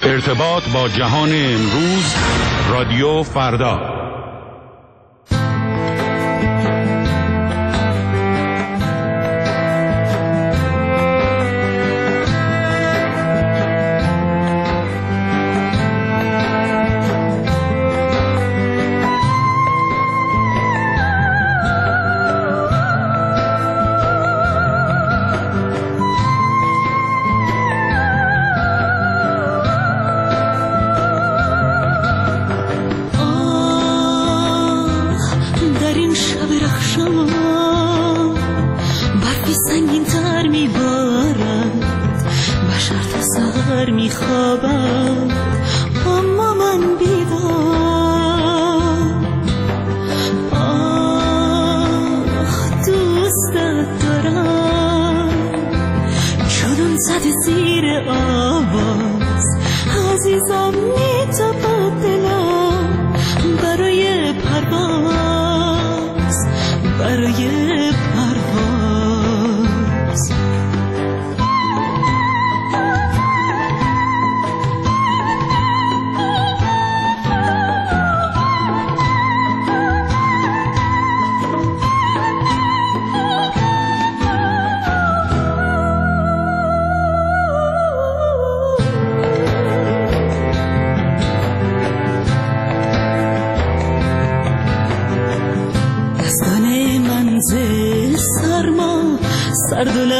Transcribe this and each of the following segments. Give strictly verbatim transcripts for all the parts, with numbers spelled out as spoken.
ارتباط با جهان امروز، رادیو فردا. سرد و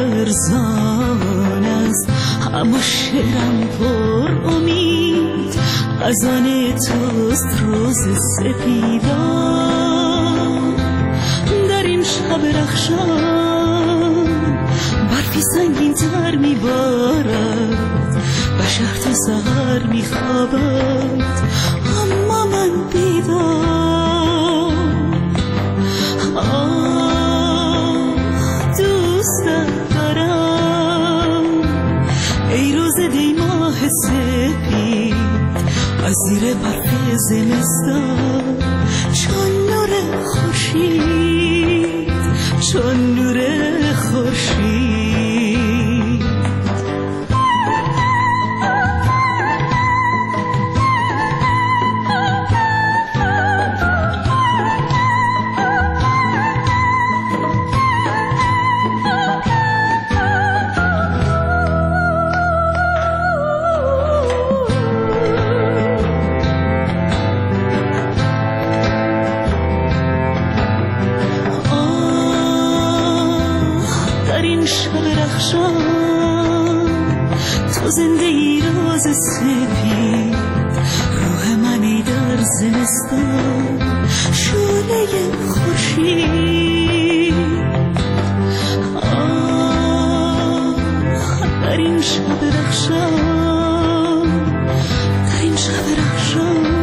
لرزان است، اما شعرم پر امید از آن توست روز سپیدان. در این شب رخشان برفی سنگین تر میبارد، بشر تا سحر میخوابد اما من بیدار. ای روز دی ماه سپید از زیر برف زمستان، چون نور خورشید، چون نور خورشید. تو زنده ای روز سپید، روح منی در زمستان، شعله خورشید. آه در این شب رخشان، در این شب رخشان.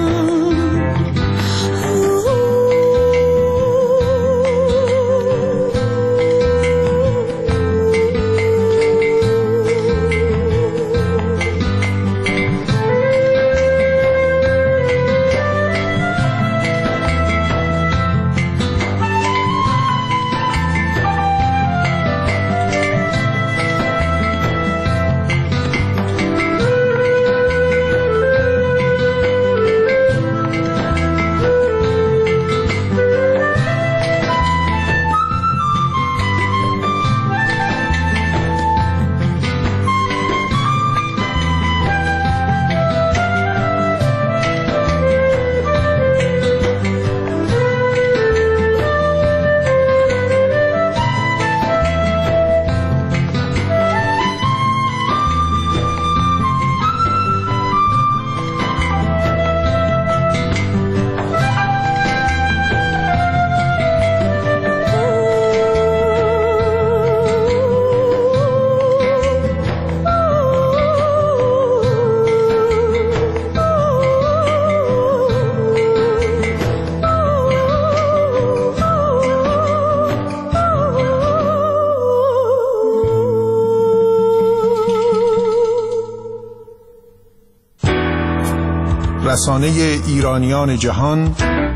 رسانه ایرانیان جهان،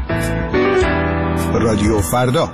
رادیو فردا.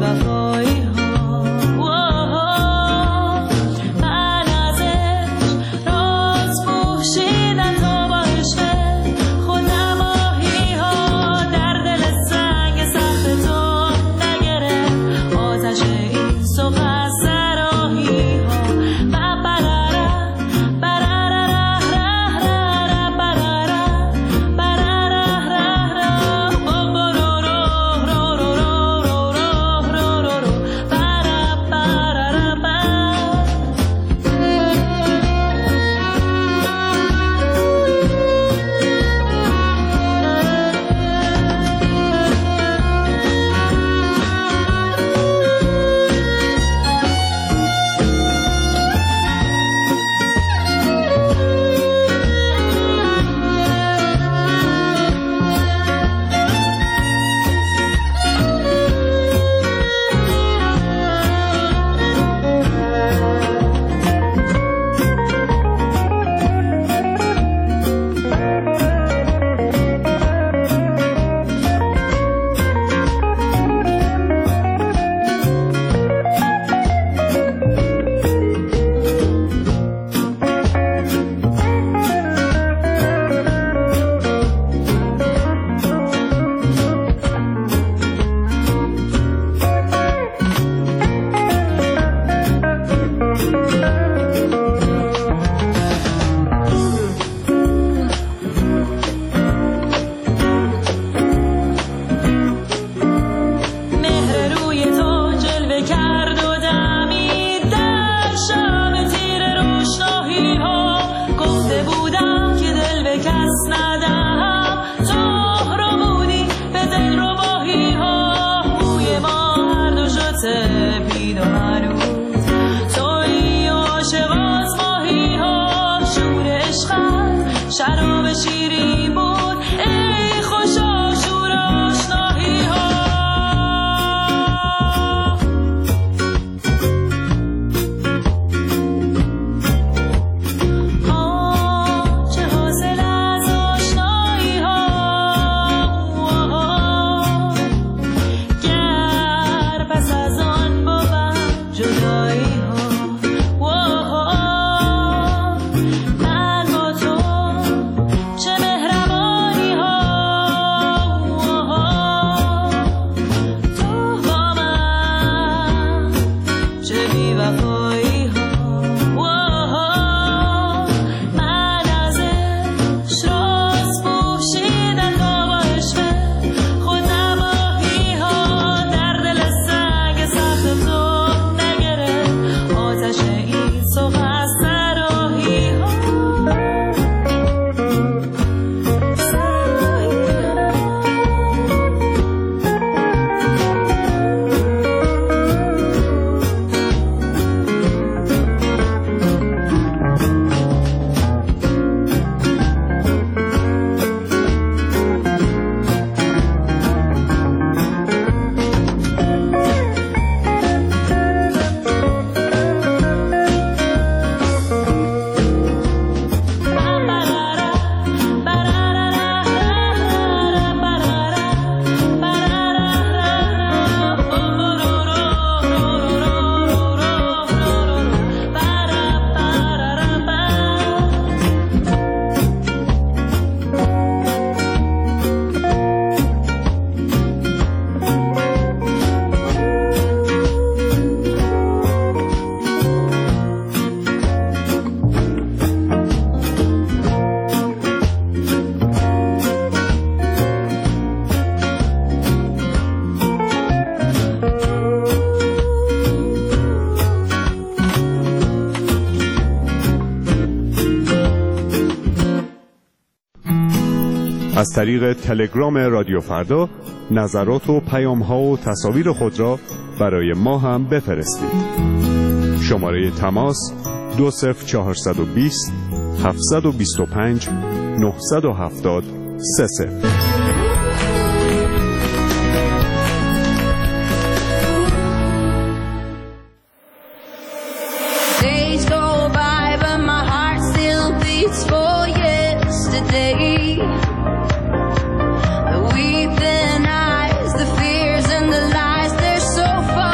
بی‌وفایی ها. من ازش راز پوشیدم تا با عشق خودنمایی ها در دل سنگ سخت تو نگرفت آتش این سخن سراحی ها. من برارم برارم راه برارم برارم راه برو رو رو رو رو رو رو رو رو برارم برارم شراب شیرین بود ای خوشا شور آشنایی ها. آه چه حاصل از آشنایی ها. گر پس از آن بود جدایی ها. از طریق تلگرام رادیو فردا نظرات و پیام‌ها و تصاویر خود را برای ما هم بفرستید. شماره تماس دو صفر چهارصد و بیست هفتصد و بیست و پنج نهصد و هفتاد سه صفر. The weeping eyes, the fears and the lies, they're so far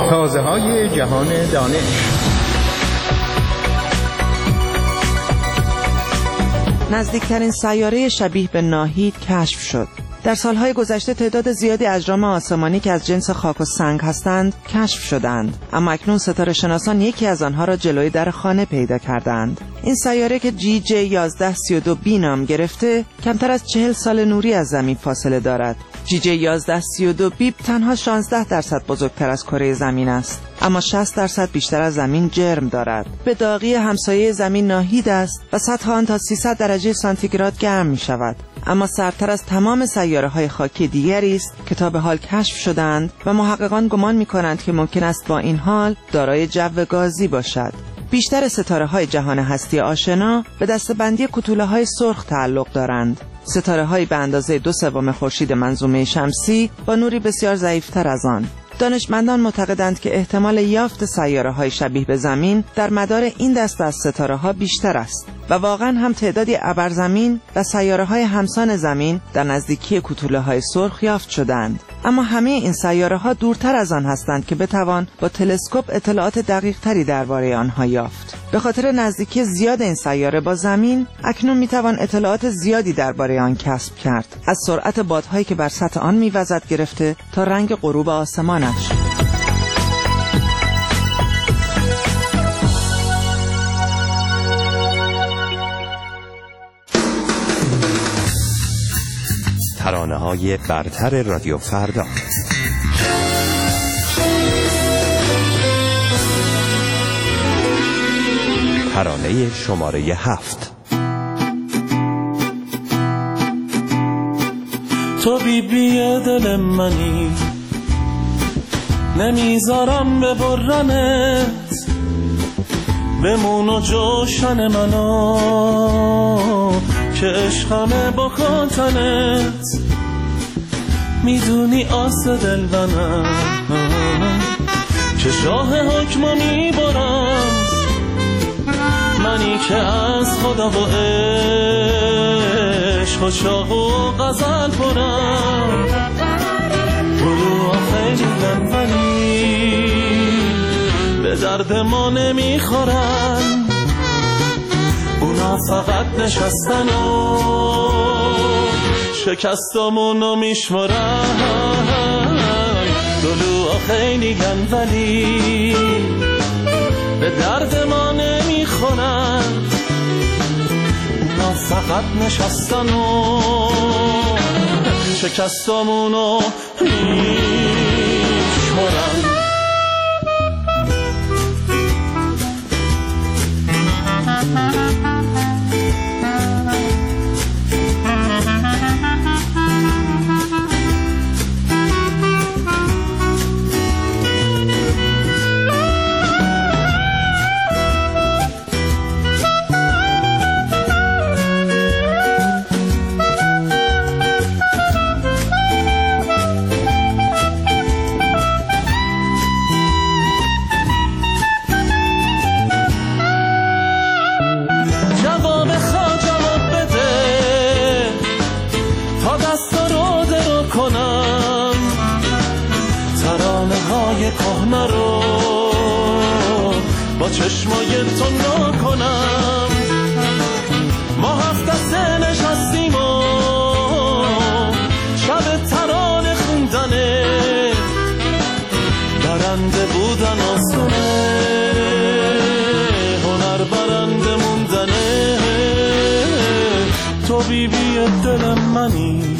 تازه های جهان دانش. نزدیکترین سیاره شبیه به ناهید کشف شد. در سالهای گذشته تعداد زیادی اجرام آسمانی که از جنس خاک و سنگ هستند کشف شدند، اما اکنون ستاره شناسان یکی از آنها را جلوی در خانه پیدا کردند. این سیاره که جی جی یازده سی و دو بی نام گرفته کمتر از چهل سال نوری از زمین فاصله دارد. جی جی یازده سی و دو بی تنها شانزده درصد بزرگتر از کره زمین است، اما شصت درصد بیشتر از زمین جرم دارد. به داغی همسایه زمین ناهید است و سطح آن تا سیصد درجه سانتیگراد گرم می شود، اما سردتر از تمام سیاره‌های خاکی دیگری است که تا به حال کشف شدند و محققان گمان می‌کنند که ممکن است با این حال دارای جو گازی باشد. بیشتر ستاره‌های جهان هستی آشنا به دسته‌بندی کوتوله‌های سرخ تعلق دارند. ستاره‌هایی به اندازه دو سوم خورشید منظومه شمسی با نوری بسیار ضعیف‌تر از آن. دانشمندان معتقدند که احتمال یافت سیاره‌های شبیه به زمین در مدار این دسته از ستاره‌ها بیشتر است و واقعاً هم تعدادی ابرزمین و سیاره‌های همسان زمین در نزدیکی کوتوله‌های سرخ یافت شدند. اما همه این سیاره‌ها دورتر از آن هستند که بتوان با تلسکوپ اطلاعات دقیق‌تری درباره آنها یافت. به خاطر نزدیکی زیاد این سیاره با زمین، اکنون میتوان اطلاعات زیادی درباره آن کسب کرد، از سرعت بادهایی که بر سطح آن میوزد گرفته تا رنگ غروب آسمانش. ترانه‌های برتر رادیو فردا. ترانه شماره هفت. تو بی بی دل منی، نمیذارم ببرنت، بمون و جوشن منو که عشقمه با خاطرت. میدونی آس دل منم که شاه حکمو میبرم، منی که از خدا و عشق و شاق و غزل پرم. گروه خیلی دنبالی به درد ما نمیخورن، اونا فقط نشستن و شکستامونو میشمرن. دلوها خیلی گن ولی به درد ما نمیخورن، اونا فقط نشستن و شکستامونو میشمرن. کهنه رو با چشمای تو نکنم. ما هفت دسته نشستیم و شب ترانه خوندنه، برنده بودن آسونه، هنر برنده موندنه. تو بی بی دل منی،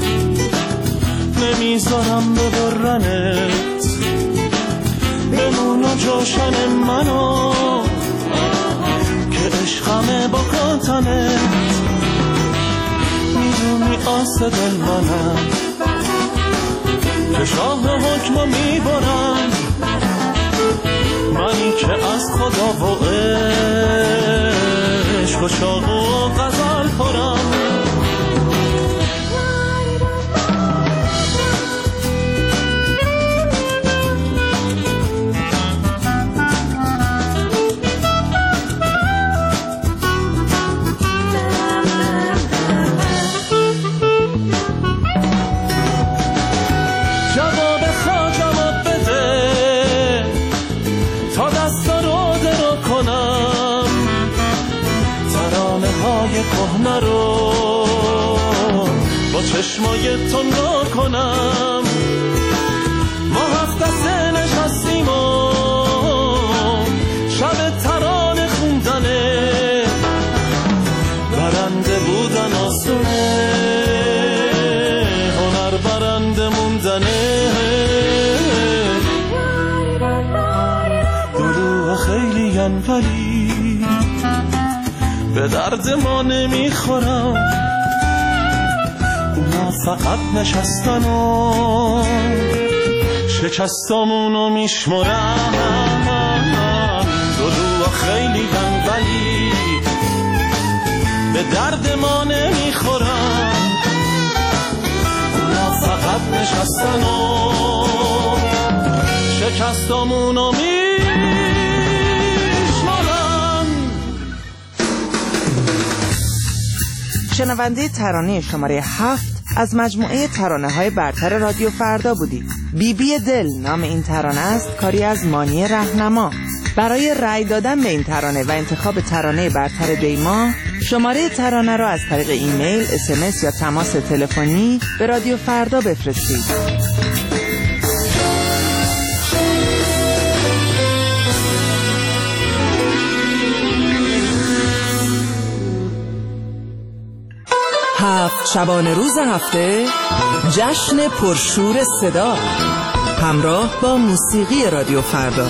نمیذارم ببرنت، بمون و جوشن منو که عشقمه با خاطرت. میدونی آس دل منم که شاه حکمو میبرم، منی که از خدا و عشق و شاق و غزل خورم. جواب خواجم بده، موهای تنگا کنم. ما هفت دسته نشستیم و شب ترانه خوندنه، برنده بودن آسونه، هنر برنده موندنه. دلوها خیلی ین ولی به درد ما نمیخورم، اونا فقط نشستن و شکستامونو میشمرن. دلوها خیلی ین ولی به درد ما نمیخورن، اونا فقط نشستن و شکستامونو میشمرن. شنونده ترانه شماره هفت از مجموعه ترانه های برتر رادیو فردا بودید. بی بی دل نام این ترانه است، کاری از مانی رهنما. برای رأی دادن به این ترانه و انتخاب ترانه برتر دیما، شماره ترانه را از طریق ایمیل، اس ام اس یا تماس تلفنی به رادیو فردا بفرستید. هفت شبانه روز هفته، جشن پرشور صدا، همراه با موسیقی رادیو فردا.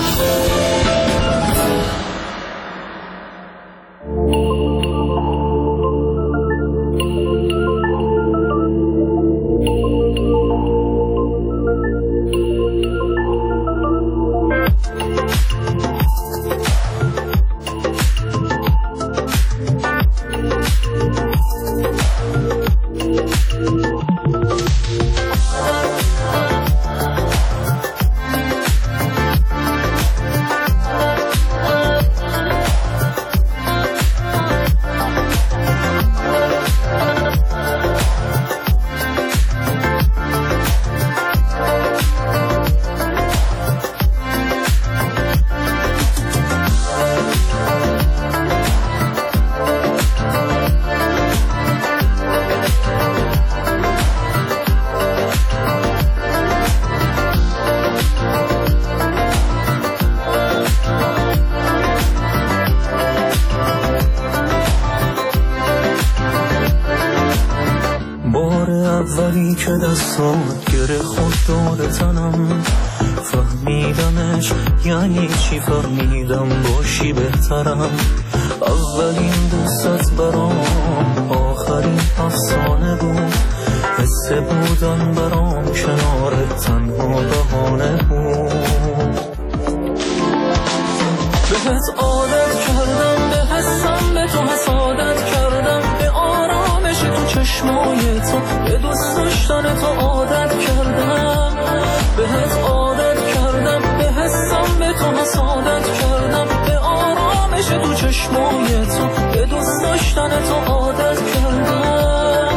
اولی که دستات گره خود دور تنم، فهمیدمش یعنی چی، فهمیدم باشی بهترم. اولین دوستت برام آخرین افسانه بود، حس بودن برام کنارت تنها بهانه بود. بهت عادت کردم، به حسم به تو حسادت کردم، به آرامش تو چشمای تو، به دوست داشتن تو عادت کردم. بهت عادت کردم، به حسم به تو حسادت کردم، به آرامش تو چشمای تو، به دوست داشتن تو عادت کردم.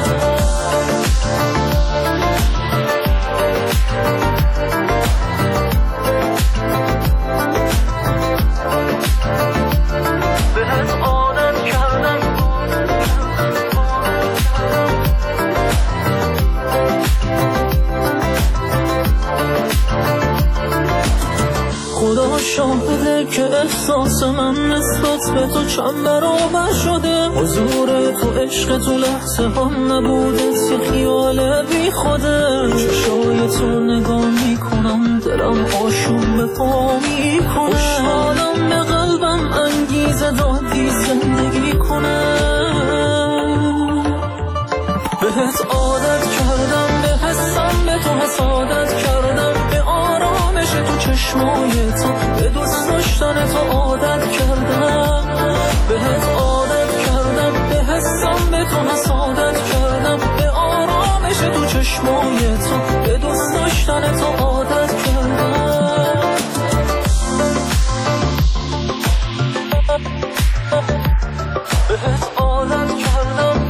بهت عادت کردم، خدا شاهده که احساس من نسبت به تو چند برابر شده. حضور تو عشق تو لحظه هم نبوده، یه خیال بی خوده. چشای تو نگاه میکنم، دلم آشوب به پا میکنه. خوشحالم به قلبم انگیزه دادی زندگی کنه. بهت عادت کردم، به حسم به تو حسادت کردم، به آرامش تو چشمای تو، به دوست داشتن تو عادت کردم. بهت عادت کردم، به حسم به تو حسادت کردم، به آرامش تو چشمای تو، به دوست داشتن تو عادت کردم. بهت عادت کردم.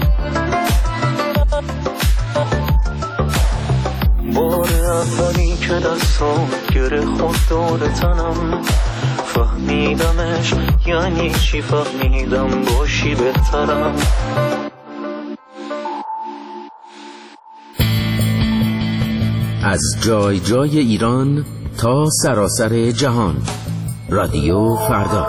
بار اولی که دستام گره خود دور تنم، فهمیدمش یعنی چی، فهمیدم باشی بهترم. از جای جای ایران تا سراسر جهان. رادیو فردا.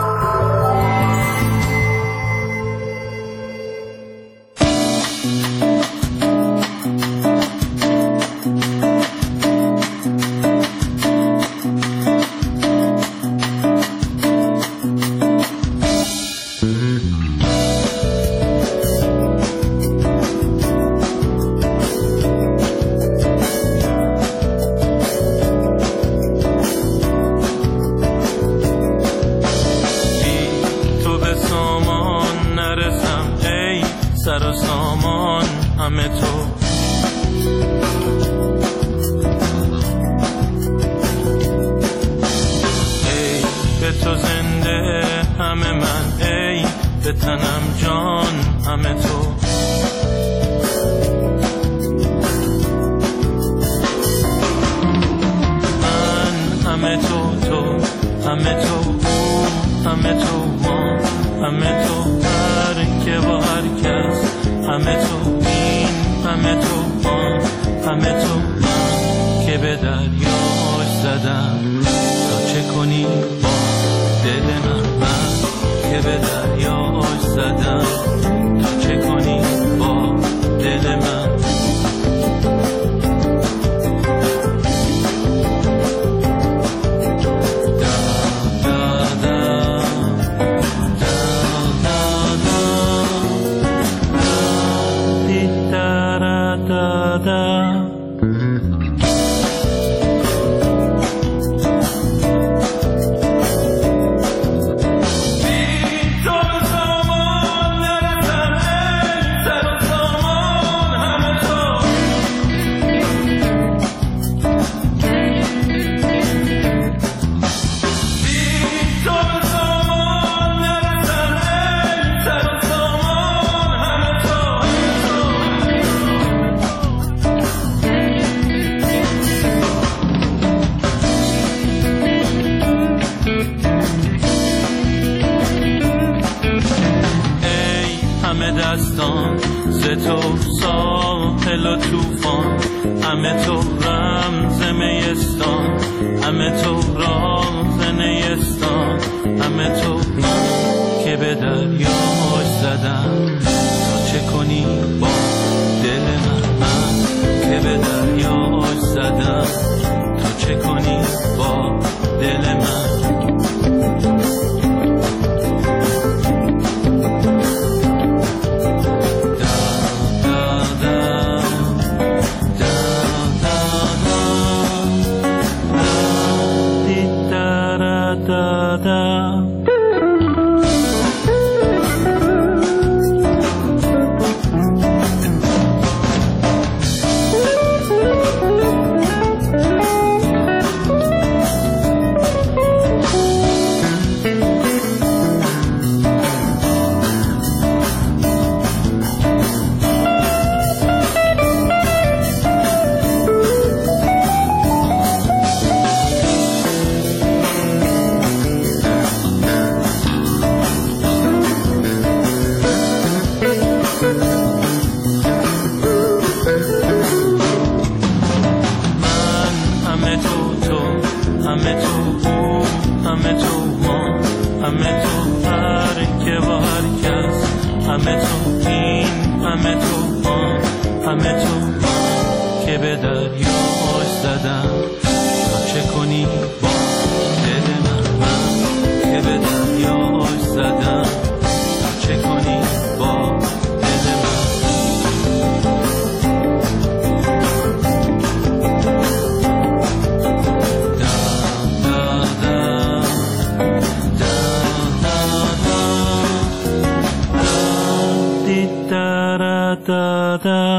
سر و سامان همه تو، ای به تو زنده همه من، ای به تنم جان همه تو. من همه تو، تو همه تو، همه تو ما، همه تو هر که با هر کس، همه تو این، همه تو آن، همه تو من که به دریاش زدم تا چه کنی با دل من. من که به دریاش زدم تا چه کنی با دل من. دستان ز تو ساحل و توفان، همه تو رمز میستان، همه تو راز نیستان، همه تو من که به دریاش زدم تا چه کنی با دل من. من که به دریاش زدم تا چه کنی با دل من. da da